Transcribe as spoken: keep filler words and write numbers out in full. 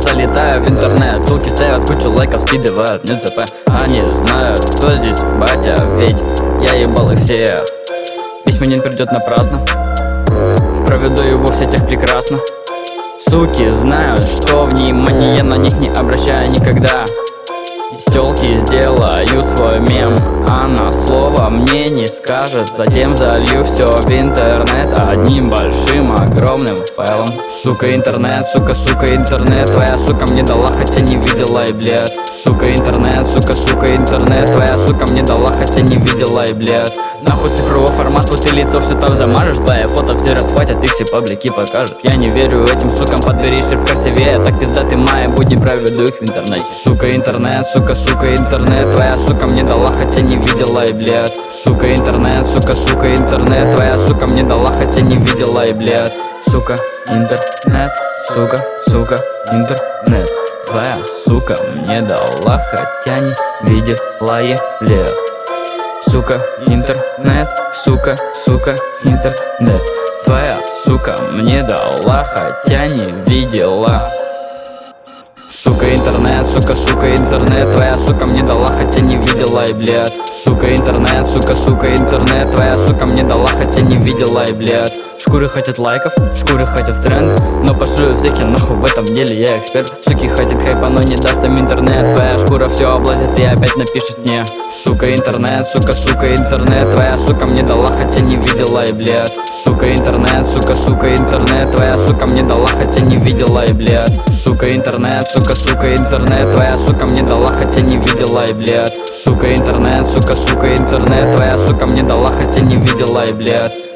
залетаю в интернет. Тулки ставят, кучу лайков скидывают мне ЦП. Они знают, кто здесь батя, ведь я ебал их всех. Письма не придет на праздно, проведу его в сетях прекрасно. Суки знают, что внимание на них не обращаю никогда. Из тёлки сделаю свой мем, она слова мне не скажет. Затем залью все в интернет одним большим огромным файлом. Сука, интернет, сука, сука, интернет. Твоя сука мне дала, хотя не видела и блядь. Сука, интернет, сука, сука, интернет. Твоя сука мне дала, хотя не видела и блядь. Нахуй цифровой формат, вот ты лицо все там замажешь. Твои фото все расхватят, их все паблики покажут. Я не верю этим сукам, подбери шрифт красивее. Так пиздатый мая, будни проведу их в интернете. Сука, интернет, сука, сука, интернет. Твоя сука мне дала, хотя не видела и блядь. Сука, интернет, сука, сука, интернет. Твоя сука мне дала, хотя не видела и блядь. Сука, интернет, сука, сука, интернет. Твоя сука мне дала, хотя не видела и блядь. Сука, интернет, сука, сука, интернет. Твоя сука мне дала, хотя не видела. Сука, интернет, сука, сука, интернет. Твоя сука мне дала, хотя не видела и блядь. Сука, интернет, сука, сука, интернет. Твоя сука мне дала, хотя не видела и блядь. Шкуры хотят лайков, шкуры хотят тренд, но пошлю всех я нахуй, в этом деле я эксперт. Суки хотят хайпа, но не даст им интернет. Твоя шкура все облазит и опять напишет мне. Сука, интернет, сука, сука, интернет. Твоя сука мне дала, хотя не видела и блядь. Сука, интернет, сука, сука, интернет. Твоя сука мне дала, хотя не видела и блядь. Сука, интернет, сука, сука, интернет. Твоя сука мне дала, хотя не видела и блядь. Сука, интернет, сука, сука, интернет. Твоя сука мне дала, хотя не видела и блядь.